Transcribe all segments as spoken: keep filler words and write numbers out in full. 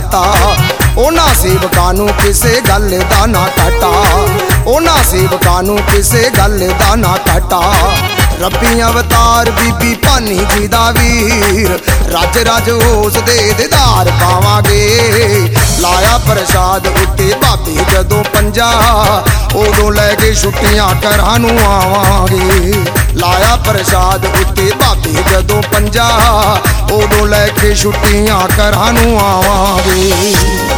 घाटा। उन्हां सेवकां नूं किसे गल दा ना घाटा, उन्हां सेवकां नूं किसे गल दा ना घाटा। रब्बी अवतार बीबी भानी जी दा वीर, रज रज उस दे दीदार पावांगे। लाया प्रसाद उत्ते बाबे जदों पंजा, उदों लैके छुट्टियां घरां नूं आवांगे। लाया प्रसाद उत्ते बाबे जदों पंजा, उदों लैके छुट्टियां घरां नूं आवांगे।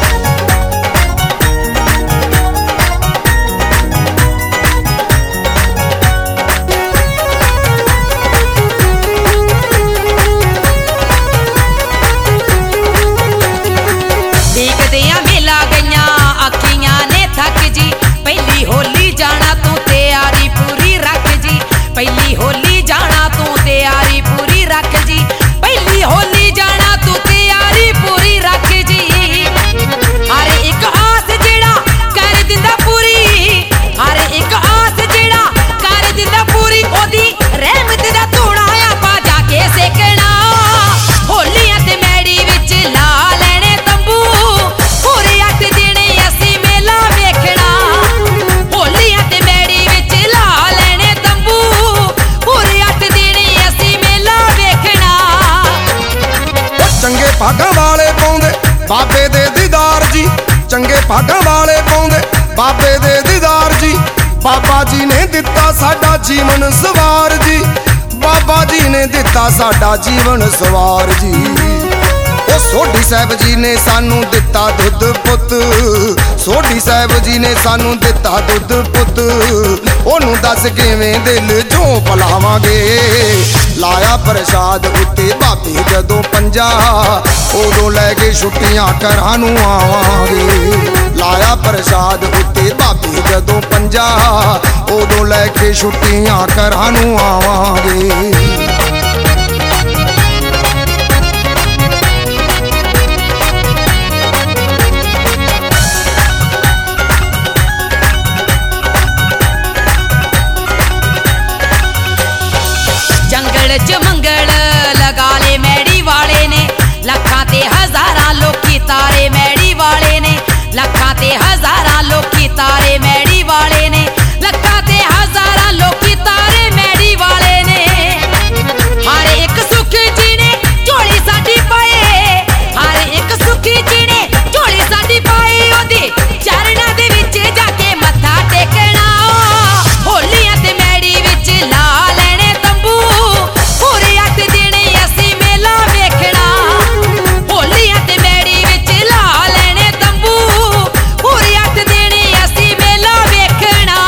पहली होली जाना तू तैयारी पूरी रख जी, पहली होली जाना तू तैयारी पूरी रख जी। हर एक आस जेड़ा कर दिंदा पूरी, हर एक आस जेड़ा कर दिंदा पूरी, ओदी रहमत दा धूड़ा आपा जाके सेकना। होलियां ते मैड़ी विच ला लेने तंबू, पूरे अठ दिन असीं मेला वेखना। होलियां ते मैड़ी विच ला लेने तंबू, चंगे भागां वाले पाउंदे बाबे दे दीदार जी, चंगे भागां वाले पाउंदे बाबे दे दीदार जी। बाबा जी ने दिता साडा जीवन सवार जी, बाबा जी ने दिता साडा जीवन सवार जी। ओ सोढी साहिब जी ने सानू दिता दुध पुत, सोढी साहिब जी ने सानू दिता दुध पुत। ओनू दस किवें दिल जो पलावांगे। लाया प्रसाद उत्ते बाबे जदों पंजा, उदों लैके छुट्टियां घरां नूं आवांगे। लाया प्रसाद उत्ते बाबे जदों पंजा, उदों लैके छुट्टियां घरां नूं आवांगे। जंगल च मंगल लगा ले मैड़ी वाले ने, लखां ते हजारां लोकी तारे मैड़ी वाले ने, लखां ते हजारां लोकी तारे मैड़ी वाले ने, लखां ते हजारां लोकी तारे मैड़ी वाले ने। हर एक सुखी जी ने झोली साडी पाए, हर एक सुखी जी ने झोली साडी पाए, ओदे चरणां दे विच जाके मत्था टेकना। होलियां ते मैड़ी विच ला लेने तंबू, पूरे अठ दिन असीं मेला वेखना। होलियां ते मैड़ी विच ला लेने तंबू, पूरे अठ दिन असीं मेला वेखना।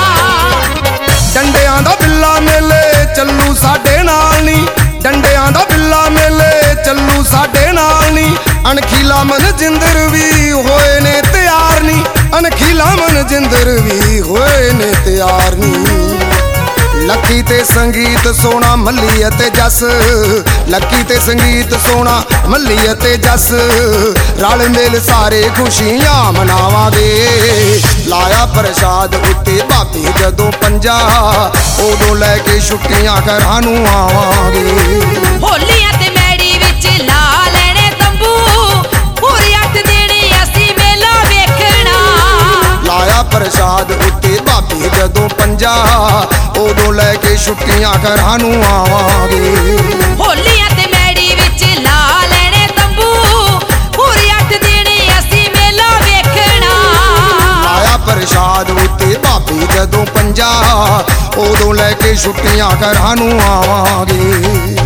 डंडियां दा बिल्ला मेले चलू साडे नाल नी, डंडियां दा बिल्ला मेले चलू साडे नाल नी। अणखीला मन जिंदर भी होए ने तैयार नी, अणखीला मन जिंदर भी होए ने तैयार नी। लकी ते संगीत सोना मल्ली ते जस, लकी ते संगीत सोना मल्ली ते जस। रल मिल सारे खुशियां मनावांगे। लाया प्रसाद उत्ते बाबे जदों पंजा, उदों लैके छुट्टियां घरां नूं आवांगे। होलियां ते मैड़ी विच ला लेने तंबू, पूरे अठ दिन असीं मेला वेखना। लाया प्रसाद उत्ते बाबे जदों पंजा, उदों लैके छुट्टियां घरां नूं आवांगे। होलियां ते मैड़ी विच ला लेने तंबू, पूरे अठ दिन असीं मेला वेखना। लाया प्रसाद उत्ते बाबे जदों पंजा, उदों लैके छुट्टियां घरां नूं आवांगे।